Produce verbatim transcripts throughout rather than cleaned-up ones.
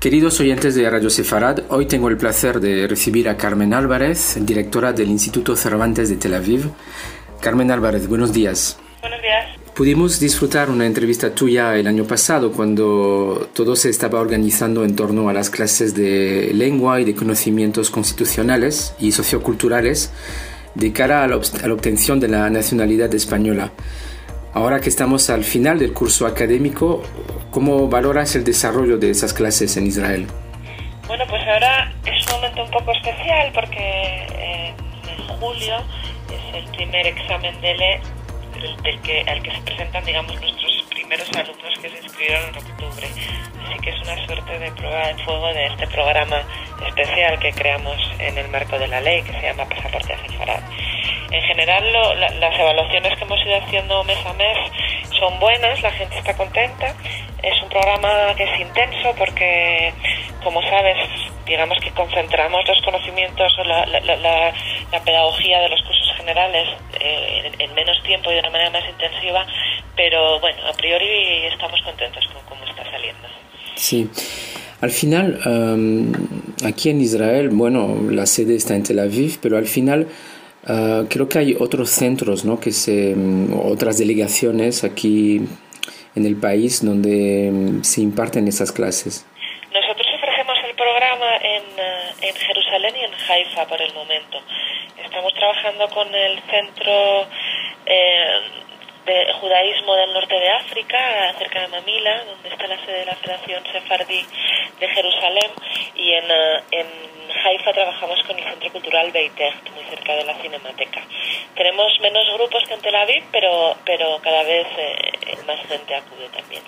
Queridos oyentes de Radio Sefarad, hoy tengo el placer de recibir a Carmen Álvarez, directora del Instituto Cervantes de Tel Aviv. Carmen Álvarez, buenos días. Buenos días. Pudimos disfrutar una entrevista tuya el año pasado cuando todo se estaba organizando en torno a las clases de lengua y de conocimientos constitucionales y socioculturales de cara a la, ob- a la obtención de la nacionalidad española. Ahora que estamos al final del curso académico, ¿cómo valoras el desarrollo de esas clases en Israel? Bueno, pues ahora es un momento un poco especial porque eh, en julio es el primer examen de L E del, del que, al que se presentan, digamos, nuestros primeros alumnos que se inscribieron en octubre. Así que es una suerte de prueba de fuego de este programa especial que creamos en el marco de la ley, que se llama Pasaporte a Sefarad. En general, lo, la, las evaluaciones que hemos ido haciendo mes a mes son buenas, la gente está contenta. Es un programa que es intenso porque, como sabes, digamos que concentramos los conocimientos o la, la, la, la pedagogía de los cursos generales eh, en, en menos tiempo y de una manera más intensiva, pero bueno, a priori estamos contentos con cómo está saliendo. Sí. Al final, um, aquí en Israel, bueno, la sede está en Tel Aviv, pero al final uh, creo que hay otros centros, ¿no? Que se, um, otras delegaciones aquí en el país donde um, se imparten esas clases. Nosotros ofrecemos el programa en, uh, en Jerusalén y en Haifa por el momento. Estamos trabajando con el centro eh, de judaísmo del norte de África, cerca de Mamila, donde está la sede de la Federación Sefardí de Jerusalén, y en, uh, en Haifa trabajamos con el Centro Cultural Beit Echt, muy cerca de la Cinemateca. Tenemos menos grupos que en Tel Aviv, pero, pero cada vez eh, más gente acude también.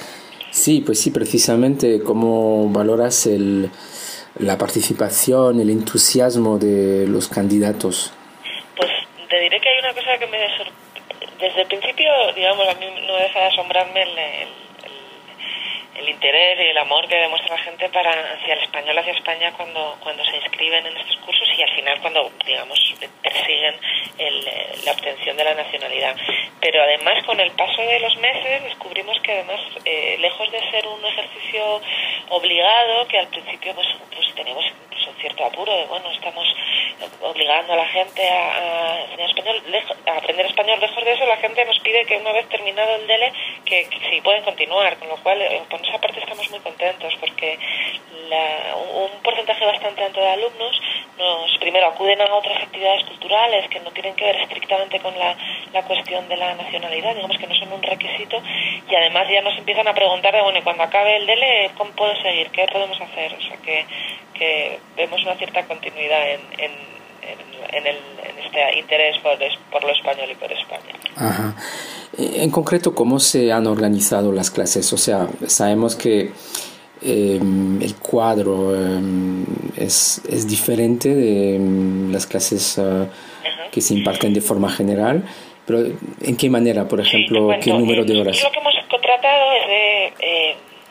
Sí, pues sí, precisamente, ¿cómo valoras el, la participación, el entusiasmo de los candidatos? Pues te diré que hay una cosa que me sorprende. Desde el principio, digamos, a mí no deja de asombrarme el, el, el, el interés y el amor que demuestra la gente para hacia el español, hacia España, cuando cuando se inscriben en estos cursos y al final cuando, digamos, persiguen el, la obtención de la nacionalidad. Pero además, con el paso de los meses, descubrimos que además, eh, lejos de ser un ejercicio obligado, que al principio pues, pues tenemos incluso un cierto apuro de, bueno, estamos obligando a la gente a, a enseñar español, lejos, a aprender español, lejos de eso, la gente nos pide que una vez terminado el D L E, que, que sí pueden continuar, con lo cual, eh, por esa parte estamos muy contentos, porque la, un porcentaje bastante alto de alumnos nos, primero, acuden a otras actividades culturales que no tienen que ver estrictamente con la, la cuestión de la nacionalidad, digamos que no son un requisito, y además ya nos empiezan a preguntar de, bueno, y cuando acabe el D L E, ¿cómo puedo seguir? ¿Qué podemos hacer? O sea, que, que vemos una cierta continuidad en, en, en, en, el, en este interés por, por lo español y por España. Ajá. En concreto, ¿cómo se han organizado las clases? O sea, sabemos que eh, el cuadro eh, es, es diferente de um, las clases uh, que se imparten de forma general, pero ¿en qué manera, por ejemplo, sí, qué número de horas? Lo que hemos tratado es de eh,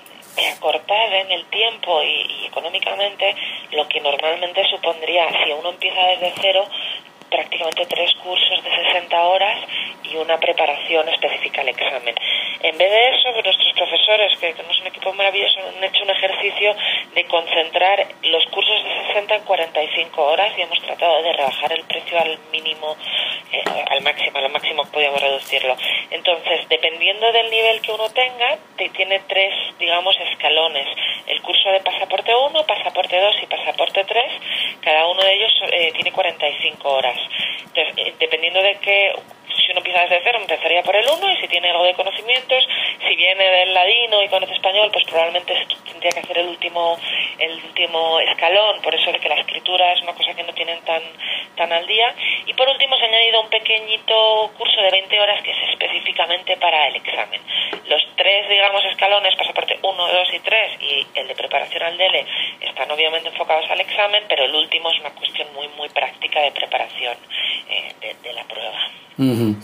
acortar en el tiempo y, y económicamente lo que normalmente supondría, si uno empieza desde cero, prácticamente tres cursos de sesenta horas y una preparación específica al examen. En vez de eso, nuestros profesores, que tenemos un equipo maravilloso, han hecho un ejercicio de concentrar los cursos de sesenta en cuarenta y cinco horas y hemos tratado de rebajar el precio al mínimo, eh, al máximo, a lo máximo que podíamos reducirlo. Entonces, dependiendo del nivel que uno tenga, te, tiene tres, digamos, escalones. El curso de pasaporte uno, pasaporte dos y pasaporte tres, cada uno de ellos eh, tiene cuarenta y cinco horas. Entonces, eh, dependiendo de qué, si uno empieza desde cero, empezaría por el uno, y si tiene algo de conocimientos, si viene del ladino y conoce español, pues probablemente tendría que hacer el último el último escalón, por eso de que la escritura es una cosa que no tienen tan tan al día. Y por último se ha añadido un pequeñito curso de veinte horas que es específicamente para el examen. Los tres, digamos, escalones, pasaporte uno, dos y tres, y el de preparación al D L E, están obviamente enfocados al examen, pero el último es una cuestión muy muy práctica de preparación eh, de, de la prueba. Uh-huh.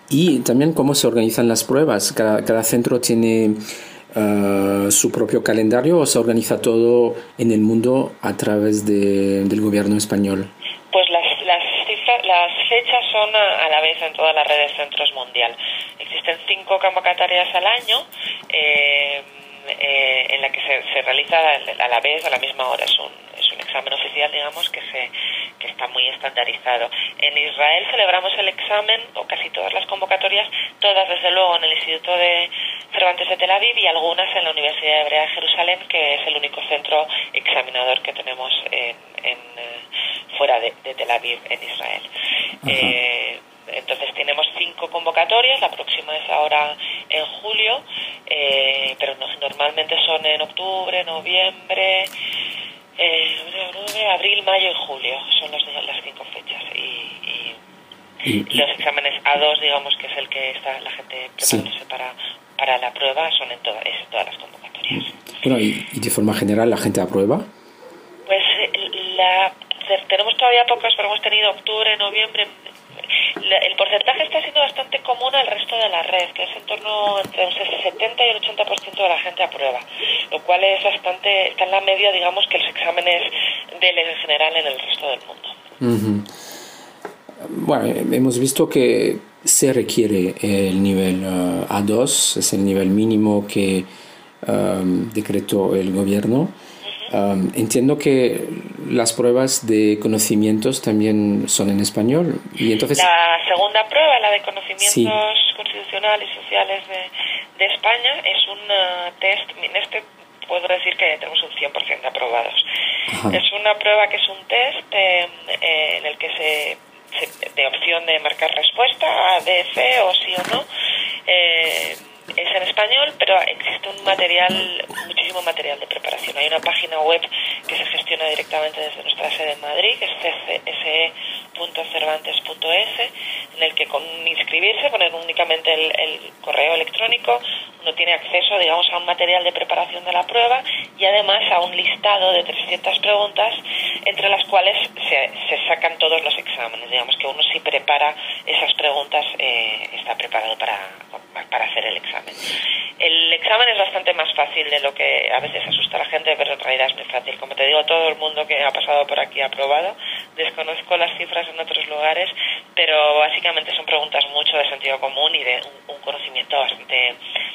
Y también cómo se organizan las pruebas. Cada, cada centro tiene uh, su propio calendario, o se organiza todo en el mundo a través de, del gobierno español. Pues las, las, cifras, las fechas son a, a la vez en toda la red de centros mundial. Existen cinco convocatorias al año. Eh, eh, en la que se, se realiza a la vez, a la misma hora. Es un, es un examen oficial, digamos, que se que está muy estandarizado. En Israel celebramos el examen, o casi todas las convocatorias, todas desde luego en el Instituto de Cervantes de Tel Aviv y algunas en la Universidad Hebrea de Jerusalén, que es el único centro examinador que tenemos en, en, fuera de, de Tel Aviv, en Israel. Eh, entonces tenemos cinco convocatorias, la próxima es ahora en julio, eh, pero no, normalmente son en octubre, noviembre, eh, abril, mayo y julio, son las, las cinco fechas. Y, y, y los exámenes A dos, digamos, que es el que está la gente preparándose sí. para, para la prueba, son en, toda, en todas las convocatorias. Bueno, y, y de forma general, ¿la gente aprueba? Pues la, tenemos todavía pocos, pero hemos tenido octubre, noviembre. La, el porcentaje está siendo bastante común al resto de la red, que es en torno entre un setenta y el ochenta por ciento de la gente aprueba, lo cual es bastante, está en la media, digamos, que los exámenes del en general en el resto del mundo. Uh-huh. Bueno, hemos visto que se requiere el nivel uh, A dos, es el nivel mínimo que um, decretó el gobierno. Um, entiendo que las pruebas de conocimientos también son en español y entonces la segunda prueba, la de conocimientos sí. constitucionales y sociales de, de España, es un uh, test. En este puedo decir que tenemos un cien por ciento aprobados. Ajá. Es una prueba que es un test eh, eh, en el que se, se de opción de marcar respuesta A, B, C o sí o no. eh, Es en español, pero existe un material, muchísimo material de preparación. Hay una página web que se gestiona directamente desde nuestra sede en Madrid, que es c c s e punto cervantes punto e s, en el que con inscribirse, poner únicamente el, el correo electrónico, uno tiene acceso, digamos, a un material de preparación de la prueba y además a un listado de trescientas preguntas, entre las cuales se, se sacan todos los exámenes. Digamos que uno, si prepara esas preguntas, eh, está preparado para, para hacer el examen. El examen es bastante más fácil de lo que a veces asusta a la gente, pero en realidad es muy fácil. Como te digo, todo el mundo que ha pasado por aquí ha aprobado. Desconozco las cifras en otros lugares, pero básicamente son preguntas mucho de sentido común y de un, un conocimiento bastante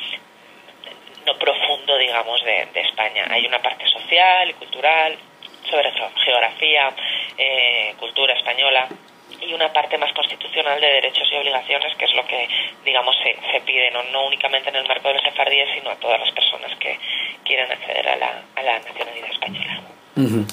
no profundo, digamos, de, de España. Hay una parte social y cultural, sobre geografía, eh, cultura española, y una parte más constitucional de derechos y obligaciones, que es lo que, digamos, se, se pide, no, no únicamente en el marco de los sefardíes, sino a todas las personas que quieren acceder a la, a la nacionalidad española. Uh-huh.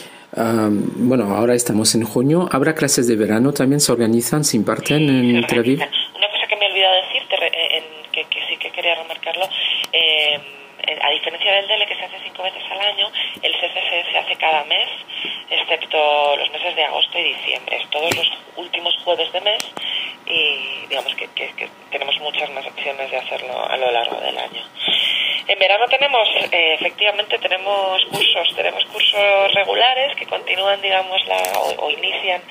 Um, bueno, ahora estamos en junio. ¿Habrá clases de verano también? ¿Se organizan, se imparten sí, en Tel Aviv? Una cosa que me he olvidado decirte, en, que, que sí que quería remarcarlo, eh, a diferencia del D E L E, que se hace cinco veces al año, el C C S se hace cada mes, excepto los meses de agosto y diciembre. Es todos los últimos jueves de mes y digamos que, que, que tenemos muchas más opciones de hacerlo a lo largo del año. En verano tenemos, eh, efectivamente, tenemos cursos, tenemos cursos regulares que continúan, digamos, la, o, o inician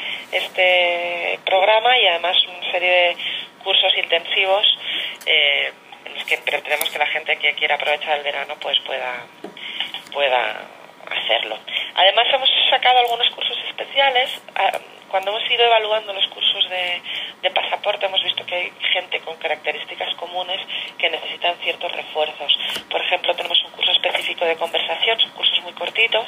este programa, y además una serie de cursos intensivos eh, en los que pretendemos que la gente que quiera aprovechar el verano pues pueda pueda hacerlo. Además hemos sacado algunos cursos especiales. Cuando hemos ido evaluando los cursos de, de pasaporte, hemos visto que hay gente con características comunes que necesitan ciertos refuerzos. Por ejemplo, tenemos un curso específico de conversación, son cursos muy cortitos,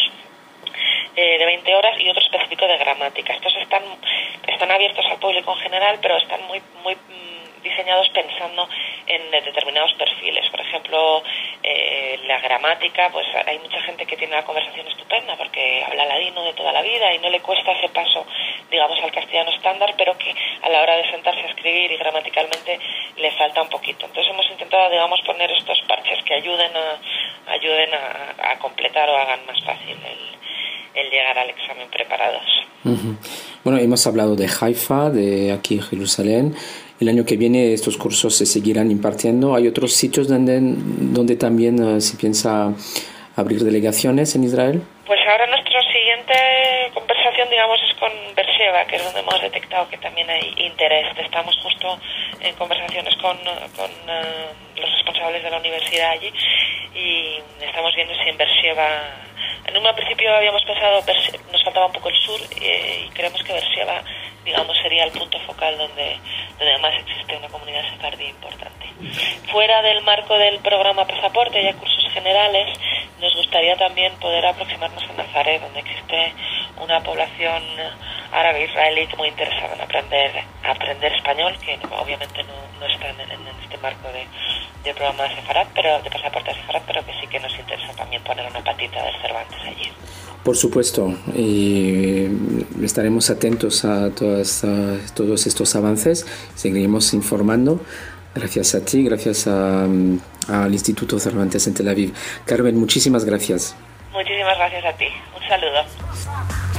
eh, de veinte horas, y otro específico de gramática. Estos están están abiertos al público en general, pero están muy muy diseñados pensando en determinados perfiles. Por ejemplo, eh, la gramática, pues hay mucha gente que tiene una conversación estupenda porque habla ladino de toda la vida y no le cuesta ese paso, digamos, al castellano estándar, pero que a la hora de sentarse a escribir y gramaticalmente le falta un poquito. Entonces hemos intentado, digamos, poner estos parches que ayuden a ayuden a, a completar o hagan más fácil el, el llegar al examen preparados. Uh-huh. Bueno, hemos hablado de Haifa, de aquí Jerusalén. El año que viene estos cursos se seguirán impartiendo. ¿Hay otros sitios donde, donde también uh, se piensa abrir delegaciones en Israel? Pues ahora nuestra siguiente conversación, digamos, es con Beersheba, que es donde hemos detectado que también hay interés. Estamos justo en conversaciones con, con uh, los responsables de la universidad allí y estamos viendo si en Beersheba... En un principio habíamos pensado, nos faltaba un poco el sur y, y creemos que Beersheba, digamos, sería el punto focal donde, donde además existe una comunidad sefardí importante. Fuera del marco del programa Pasaporte hay cursos generales, nos gustaría también poder aproximarnos a Nazaret, donde existe una población árabe israelí muy interesada en aprender aprender español, que no, obviamente no, no está en, en este marco de, de programa de Sefarad, pero de pasaporte de Sefarad, pero que sí que nos interesa también poner una patita del Cervantes allí. Por supuesto, y estaremos atentos a, todas, a todos estos avances, seguiremos informando. Gracias a ti, gracias a, al Instituto Cervantes en Tel Aviv. Carmen, muchísimas gracias. Muchísimas gracias a ti. Un saludo.